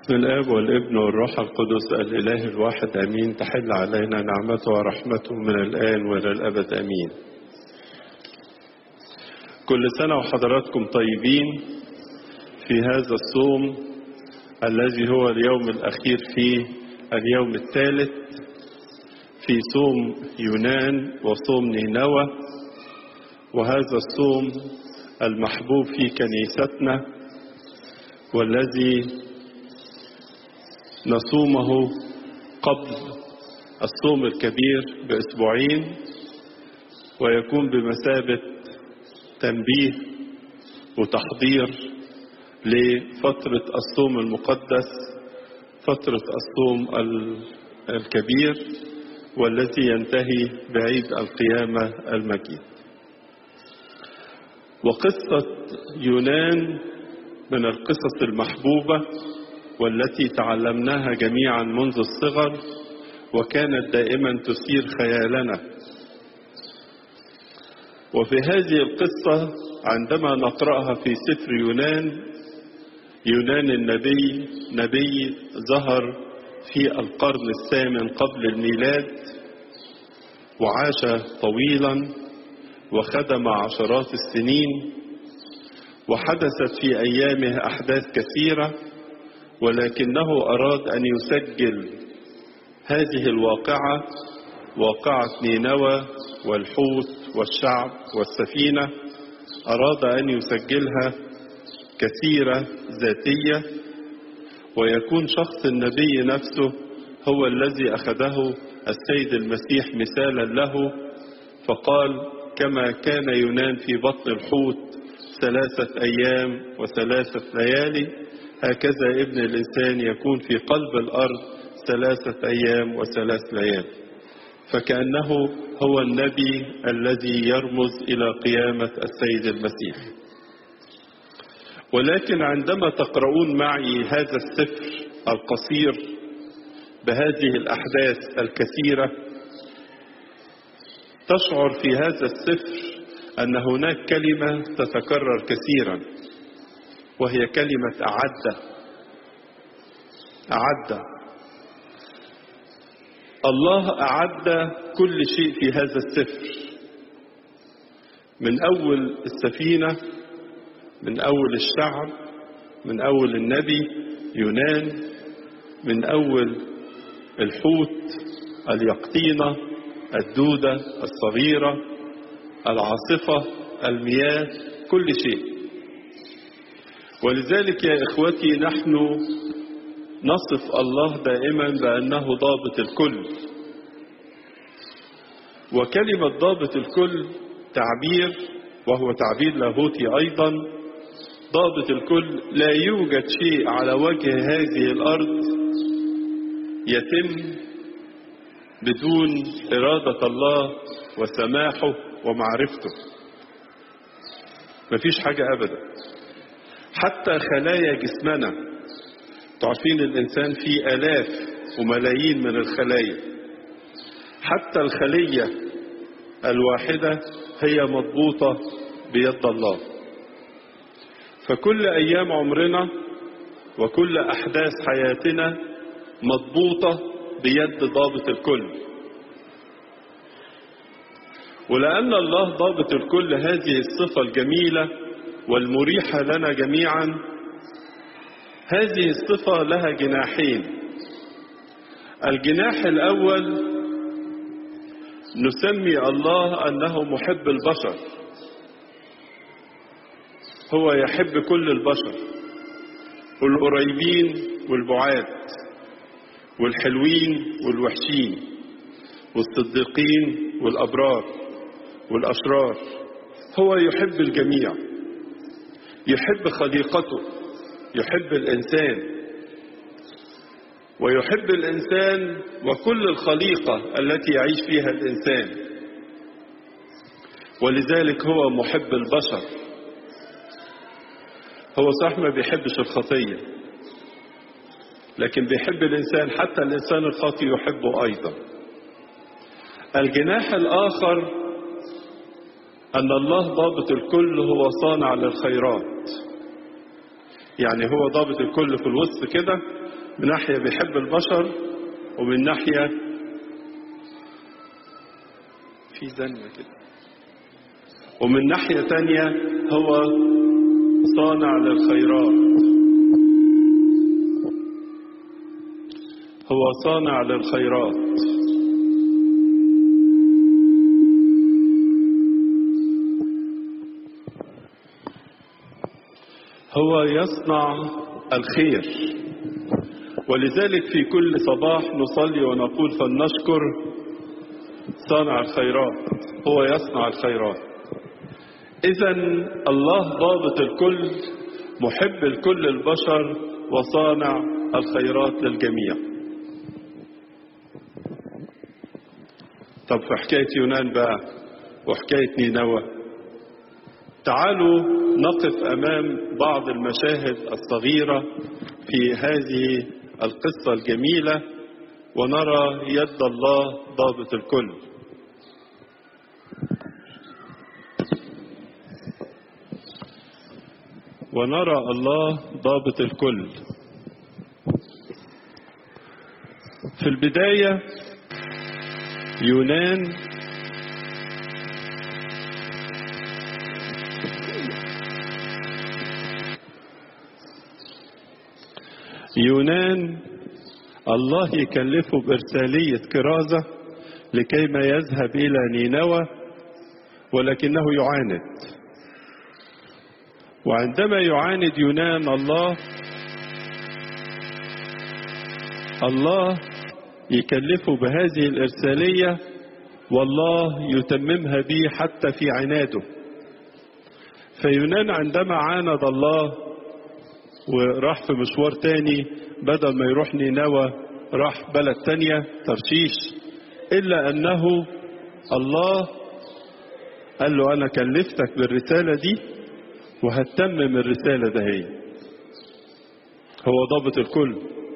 باسم الآب والابن والروح القدس الإله الواحد أمين. تحل علينا نعمته ورحمته من الآن وإلى الأبد أمين. كل سنة وحضراتكم طيبين في هذا الصوم الذي هو اليوم الأخير فيه، اليوم الثالث في صوم يونان وصوم نينوى، وهذا الصوم المحبوب في كنيستنا والذي نصومه قبل الصوم الكبير بأسبوعين، ويكون بمثابة تنبيه وتحضير لفترة الصوم المقدس، فترة الصوم الكبير والذي ينتهي بعيد القيامة المجيد. وقصة يونان من القصص المحبوبة والتي تعلمناها جميعا منذ الصغر، وكانت دائما تثير خيالنا. وفي هذه القصة عندما نقرأها في سفر يونان النبي، نبي ظهر في القرن الثامن قبل الميلاد، وعاش طويلا وخدم عشرات السنين، وحدثت في أيامه أحداث كثيرة، ولكنه أراد أن يسجل هذه الواقعة، واقعة نينوى والحوت والشعب والسفينة، أراد أن يسجلها كثيرة ذاتية، ويكون شخص النبي نفسه هو الذي أخذه السيد المسيح مثالا له، فقال: كما كان يونان في بطن الحوت 3 أيام و3 ليالي، هكذا ابن الإنسان يكون في قلب الأرض 3 أيام و3 ليالي. فكأنه هو النبي الذي يرمز إلى قيامة السيد المسيح. ولكن عندما تقرؤون معي هذا السفر القصير بهذه الأحداث الكثيرة، تشعر في هذا السفر أن هناك كلمة تتكرر كثيرا، وهي كلمة أعد. الله أعد كل شيء في هذا السفر، من أول السفينة، من أول الشعب، من أول النبي يونان، من أول الحوت، اليقطينة، الدودة الصغيرة، العاصفة، المياه، كل شيء. ولذلك يا إخوتي نحن نصف الله دائما بأنه ضابط الكل، وكلمة ضابط الكل تعبير، وهو تعبير لاهوتي أيضا. ضابط الكل، لا يوجد شيء على وجه هذه الأرض يتم بدون إرادة الله وسماحه ومعرفته. مفيش حاجة أبدا. حتى خلايا جسمنا، تعرفين الإنسان فيه آلاف وملايين من الخلايا، حتى الخلية الواحدة هي مضبوطة بيد الله. فكل أيام عمرنا وكل أحداث حياتنا مضبوطة بيد ضابط الكل. ولأن الله ضابط الكل، هذه الصفة الجميلة والمريحة لنا جميعا، هذه الصفة لها جناحين. الجناح الأول نسمي الله أنه محب البشر، هو يحب كل البشر، والقريبين والبعاد، والحلوين والوحشين، والصديقين والأبرار والأشرار. هو يحب الجميع، يحب خليقته، يحب الإنسان، ويحب الإنسان وكل الخليقة التي يعيش فيها الإنسان. ولذلك هو محب البشر. هو صح ما بيحبش الخطية، لكن بيحب الإنسان، حتى الإنسان الخاطئ يحبه أيضا. الجناح الآخر أن الله ضابط الكل، هو صانع للخيرات، يعني هو ضابط الكل في الوسط كده، من ناحية بيحب البشر، ومن ناحية في زنة كده، ومن ناحية تانية هو صانع للخيرات. هو صانع للخيرات. هو يصنع الخير، ولذلك في كل صباح نصلي ونقول فلنشكر صانع الخيرات. هو يصنع الخيرات. إذا الله ضابط الكل، محب لكل البشر، وصانع الخيرات للجميع. طب في حكاية يونان بقى وحكاية نينوى، تعالوا نقف أمام بعض المشاهد الصغيرة في هذه القصة الجميلة ونرى يد الله ضابط الكل. ونرى الله ضابط الكل. في البداية يونان الله يكلفه بإرسالية كرازة لكيما يذهب إلى نينوى، ولكنه يعاند. وعندما يعاند يونان الله يكلفه بهذه الإرسالية، والله يتممها به حتى في عناده. فيونان عندما عاند الله وراح في مشوار تاني، بدل ما يروح نينوى راح بلد تانية ترشيش، إلا أنه الله قال له أنا كلفتك بالرسالة دي وهتمم الرسالة ده. هو ضابط الكل.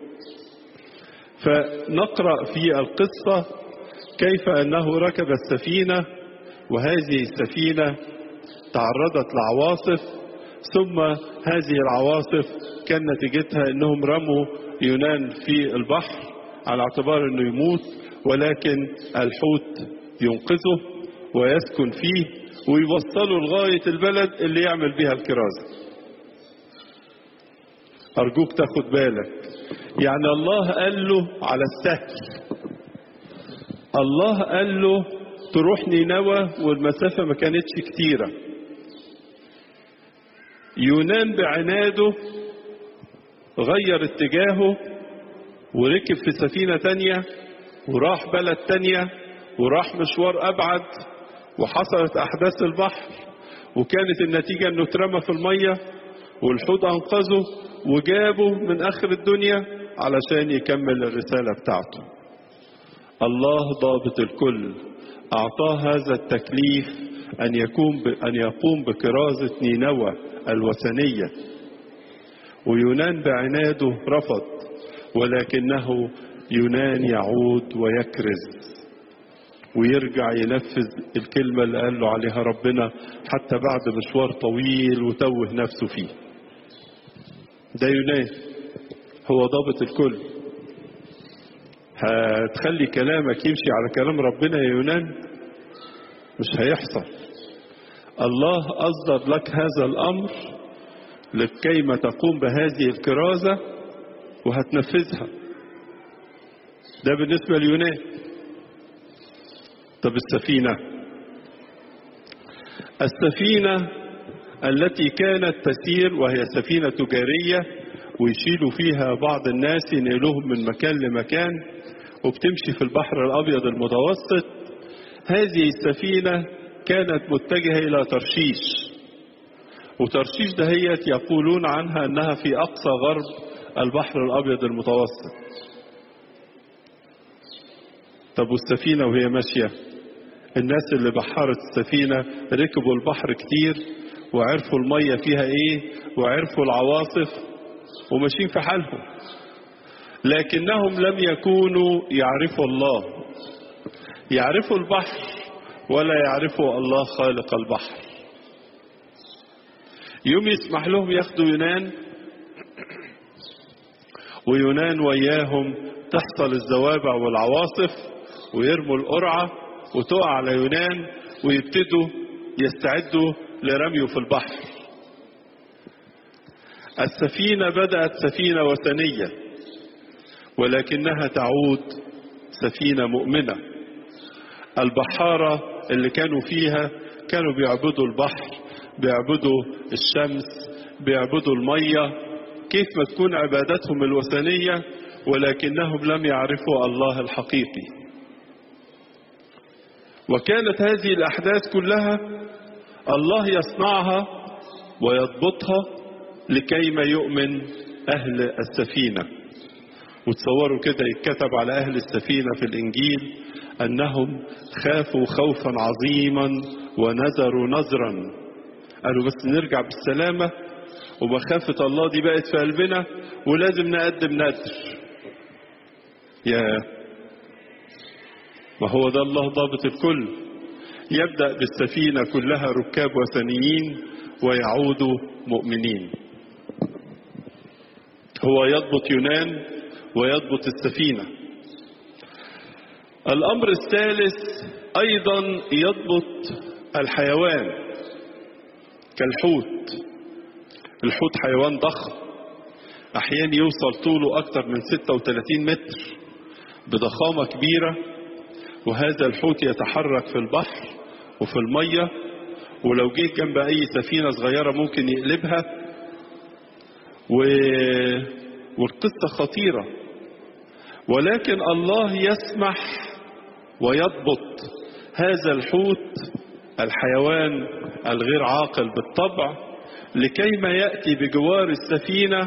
فنقرأ في القصة كيف أنه ركب السفينة، وهذه السفينة تعرضت لعواصف، ثم هذه العواصف كان نتيجتها أنهم رموا يونان في البحر على اعتبار أنه يموت، ولكن الحوت ينقذه ويسكن فيه ويوصله لغاية البلد اللي يعمل بها الكرازة. أرجوك تاخد بالك، يعني الله قال له على السهل، الله قال له تروح نينوى والمسافة ما كانتش كتيرة. يونان بعناده غير اتجاهه وركب في سفينة تانية وراح بلد تانية وراح مشوار أبعد، وحصلت أحداث البحر، وكانت النتيجة أنه اترمى في المية والحوت أنقذه وجابه من آخر الدنيا علشان يكمل الرسالة بتاعته. الله ضابط الكل أعطاه هذا التكليف أن يقوم بكرازة نينوى الوثنية، ويونان بعناده رفض، ولكنه يونان يعود ويكرز ويرجع ينفذ الكلمة اللي قال له عليها ربنا حتى بعد مشوار طويل وتوه نفسه فيه. ده يونان هو ضابط الكل. هتخلي كلامك يمشي على كلام ربنا يا يونان؟ مش هيحصل. الله أصدر لك هذا الأمر لكيما تقوم بهذه الكرازة وهتنفذها. ده بالنسبة ليونان. طب السفينة التي كانت تسير وهي سفينة تجارية ويشيلوا فيها بعض الناس ينقلوهم من مكان لمكان وبتمشي في البحر الأبيض المتوسط، هذه السفينة كانت متجهة إلى ترشيش، وترشيش دهيت يقولون عنها أنها في أقصى غرب البحر الأبيض المتوسط. طب والسفينة وهي ماشية، الناس اللي بحرت السفينة ركبوا البحر كتير وعرفوا المية فيها ايه وعرفوا العواصف وماشيين في حالهم، لكنهم لم يكونوا يعرفوا الله، يعرفوا البحر ولا يعرفوا الله خالق البحر. يوم يسمح لهم ياخدوا يونان ويونان وياهم تحصل الزوابع والعواصف ويرموا القرعة وتقع على يونان ويبتدوا يستعدوا لرميه في البحر. السفينة بدأت سفينة وثنية ولكنها تعود سفينة مؤمنة. البحارة اللي كانوا فيها كانوا بيعبدوا البحر، بيعبدوا الشمس، بيعبدوا المية، كيف ما تكون عبادتهم الوثنية، ولكنهم لم يعرفوا الله الحقيقي. وكانت هذه الأحداث كلها الله يصنعها ويضبطها لكي ما يؤمن أهل السفينة. وتصوروا كده يتكتب على أهل السفينة في الإنجيل أنهم خافوا خوفا عظيما ونذروا نذرا. قالوا بس نرجع بالسلامة، ومخافة الله دي بقت في قلبنا ولازم نقدم نذر. ما هو ده الله ضابط الكل. يبدأ بالسفينة كلها ركاب وثنيين ويعودوا مؤمنين. هو يضبط يونان ويضبط السفينة. الأمر الثالث أيضا يضبط الحيوان كالحوت. الحوت حيوان ضخم، أحيانا يوصل طوله أكثر من 36 متر بضخامة كبيرة، وهذا الحوت يتحرك في البحر وفي المية، ولو جه جنب أي سفينة صغيرة ممكن يقلبها. والقصة خطيرة، ولكن الله يسمح ويضبط هذا الحوت الحيوان الغير عاقل بالطبع لكي ما يأتي بجوار السفينة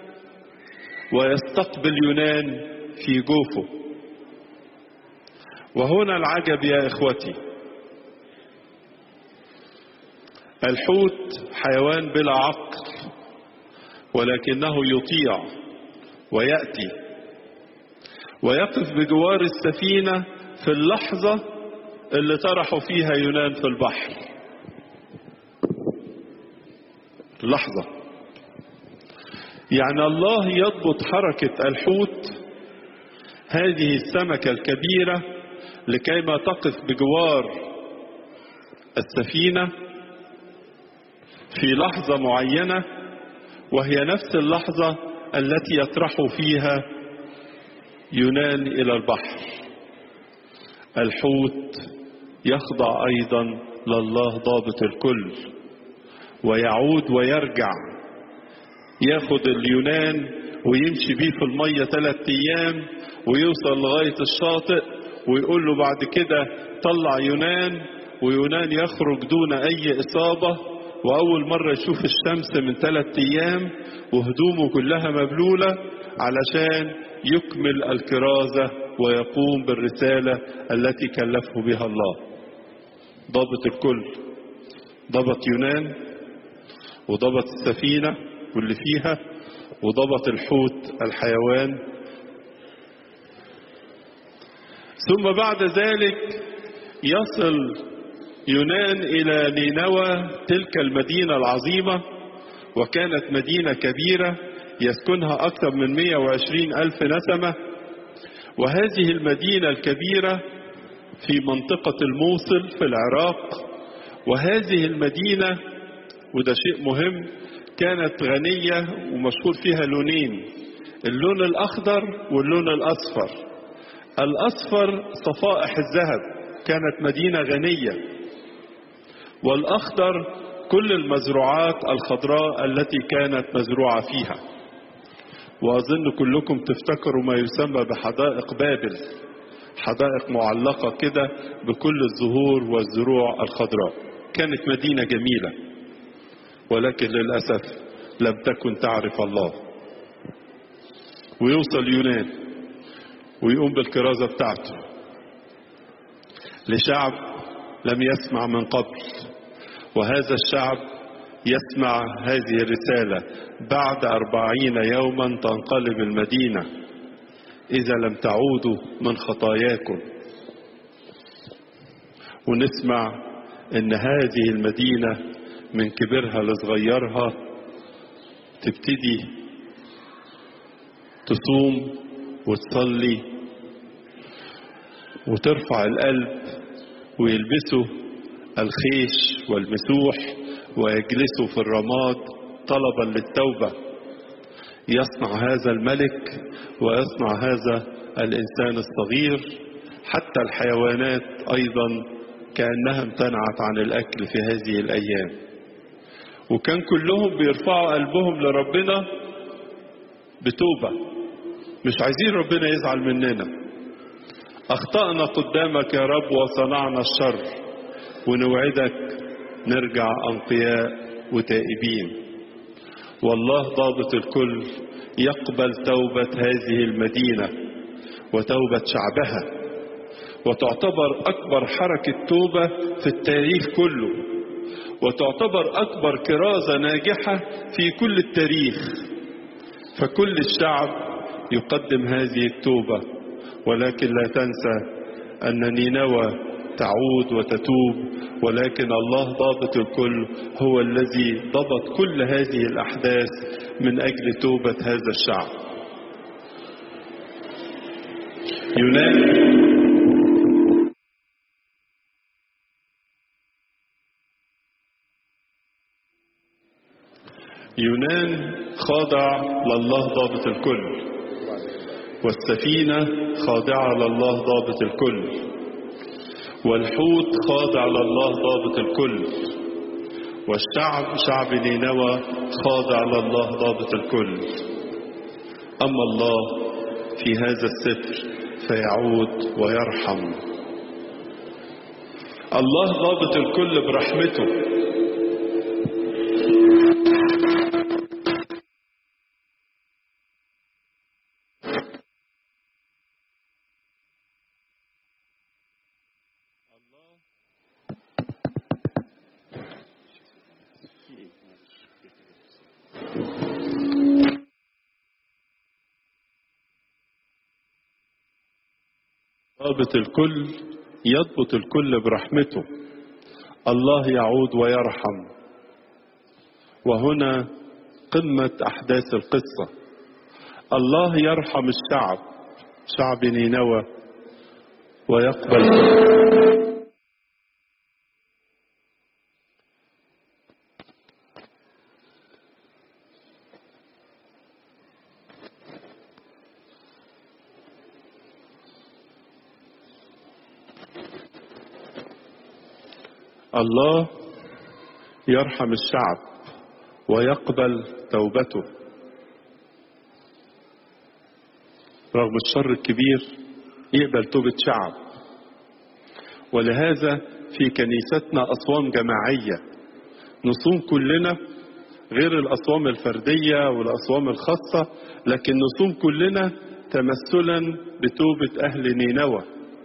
ويستقبل يونان في جوفه. وهنا العجب يا إخوتي، الحوت حيوان بلا عقل ولكنه يطيع ويأتي ويقف بجوار السفينة في اللحظة اللي طرحوا فيها يونان في البحر. لحظة، يعني الله يضبط حركة الحوت هذه السمكة الكبيرة لكي ما تقف بجوار السفينة في لحظة معينة، وهي نفس اللحظة التي يطرح فيها يونان إلى البحر. الحوت يخضع أيضا لله ضابط الكل، ويعود ويرجع ياخد اليونان ويمشي بيه في المية 3 أيام ويوصل لغاية الشاطئ، ويقول له بعد كده طلع يونان، ويونان يخرج دون أي إصابة، وأول مرة يشوف الشمس من 3 أيام وهدومه كلها مبلولة علشان يكمل الكرازة ويقوم بالرسالة التي كلفه بها الله. ضابط الكل، ضبط يونان وضبط السفينة واللي فيها وضبط الحوت الحيوان. ثم بعد ذلك يصل يونان إلى نينوى، تلك المدينة العظيمة، وكانت مدينة كبيرة يسكنها أكثر من 120,000 نسمة. وهذه المدينة الكبيرة في منطقة الموصل في العراق. وهذه المدينة، وده شيء مهم، كانت غنية ومشهور فيها لونين، اللون الأخضر واللون الأصفر. الأصفر صفائح الذهب، كانت مدينة غنية، والأخضر كل المزروعات الخضراء التي كانت مزروعة فيها. وأظن كلكم تفتكروا ما يسمى بحدائق بابل، حدائق معلقة كده بكل الزهور والزروع الخضراء. كانت مدينة جميلة، ولكن للأسف لم تكن تعرف الله. ويوصل يونان ويقوم بالكرازة بتاعته لشعب لم يسمع من قبل، وهذا الشعب يسمع هذه الرسالة. بعد 40 يوما تنقلب المدينة إذا لم تعودوا من خطاياكم. ونسمع إن هذه المدينة من كبرها لصغيرها تبتدي تصوم وتصلي وترفع القلب، ويلبسوا الخيش والمسوح ويجلسوا في الرماد طلبا للتوبة. يصنع هذا الملك ويصنع هذا الإنسان الصغير. حتى الحيوانات أيضا كأنها امتنعت عن الأكل في هذه الأيام، وكان كلهم بيرفعوا قلبهم لربنا بتوبة، مش عايزين ربنا يزعل مننا. أخطأنا قدامك يا رب وصنعنا الشر، ونوعدك نرجع أنقياء وتائبين. والله ضابط الكل يقبل توبة هذه المدينة وتوبة شعبها، وتعتبر أكبر حركة توبة في التاريخ كله، وتعتبر أكبر كرازة ناجحة في كل التاريخ. فكل الشعب يقدم هذه التوبة، ولكن لا تنسى أن نينوى تعود وتتوب، ولكن الله ضابط الكل هو الذي ضبط كل هذه الأحداث من أجل توبة هذا الشعب. يونان خاضع لله ضابط الكل، والسفينة خاضعة لله ضابط الكل، والحوت خاضع لله ضابط الكل، والشعب شعب نينوى خاضع لله ضابط الكل. أما الله في هذا السفر فيعود ويرحم. الله ضابط الكل برحمته. ضابط الكل يضبط الكل برحمته. الله يعود ويرحم. وهنا قمة أحداث القصة. الله يرحم الشعب، شعب نينوى، ويقبل الله يرحم الشعب ويقبل توبته رغم الشر الكبير. يقبل توبة شعب. ولهذا في كنيستنا أصوام جماعية نصوم كلنا، غير الأصوام الفردية والأصوام الخاصة، لكن نصوم كلنا تمثلا بتوبة أهل نينوى.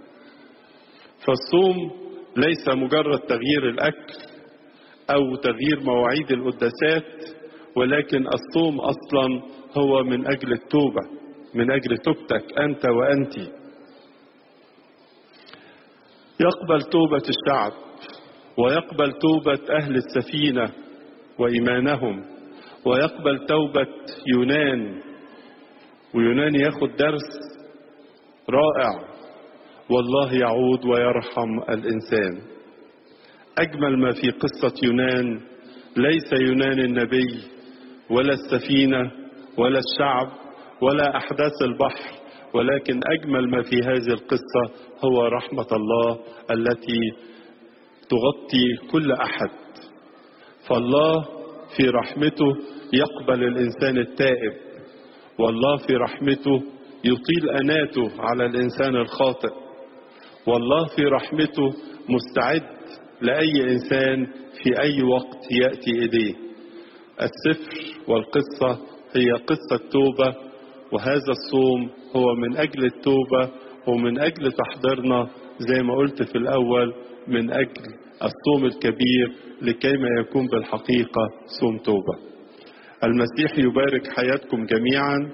فالصوم ليس مجرد تغيير الأكل أو تغيير مواعيد القداسات، ولكن الصوم أصلا هو من أجل التوبة، من أجل توبتك أنت وأنت. يقبل توبة الشعب ويقبل توبة أهل السفينة وإيمانهم، ويقبل توبة يونان، ويونان ياخد درس رائع. والله يعود ويرحم الإنسان. أجمل ما في قصة يونان ليس يونان النبي ولا السفينة ولا الشعب ولا أحداث البحر، ولكن أجمل ما في هذه القصة هو رحمة الله التي تغطي كل أحد. فالله في رحمته يقبل الإنسان التائب، والله في رحمته يطيل أناته على الإنسان الخاطئ، والله في رحمته مستعد لأي إنسان في أي وقت يأتي إليه. السفر والقصة هي قصة توبة، وهذا الصوم هو من أجل التوبة ومن أجل تحضيرنا زي ما قلت في الأول، من أجل الصوم الكبير لكيما يكون بالحقيقة صوم توبة. المسيح يبارك حياتكم جميعا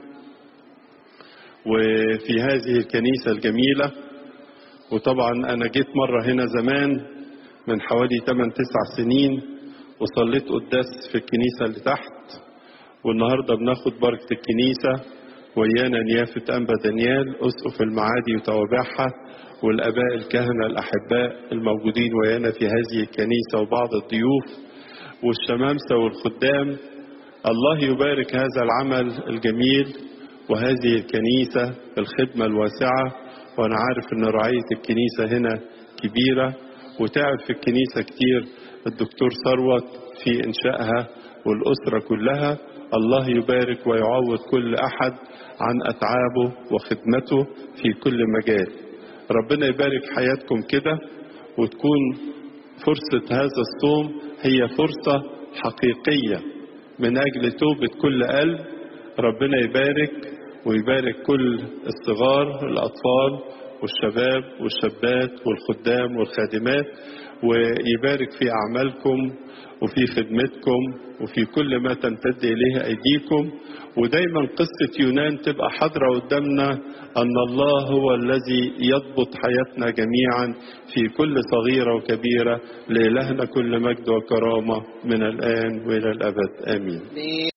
وفي هذه الكنيسة الجميلة. وطبعا أنا جيت مرة هنا زمان من حوالي 8-9 سنين وصليت قداس في الكنيسة اللي تحت، والنهاردة بناخد بركة الكنيسة ويانا نيافة أنبا دانيال أسقف المعادي وتوابعها، والآباء الكهنة الأحباء الموجودين ويانا في هذه الكنيسة، وبعض الضيوف والشمامسة والخدام. الله يبارك هذا العمل الجميل وهذه الكنيسة الخدمة الواسعة. وأنا عارف أن رعاية الكنيسة هنا كبيرة، وتعب في الكنيسة كتير الدكتور ثروت في إنشائها والأسرة كلها. الله يبارك ويعوض كل أحد عن أتعابه وخدمته في كل مجال. ربنا يبارك حياتكم كده، وتكون فرصة هذا الصوم هي فرصة حقيقية من أجل توبة كل قلب. ربنا يبارك ويبارك كل الصغار الأطفال والشباب والشابات والخدام والخادمات، ويبارك في أعمالكم وفي خدمتكم وفي كل ما تمتد إليه أيديكم. ودايما قصة يونان تبقى حاضرة قدامنا، أن الله هو الذي يضبط حياتنا جميعا في كل صغيرة وكبيرة. لإلهنا كل مجد وكرامة من الآن وإلى الأبد، آمين.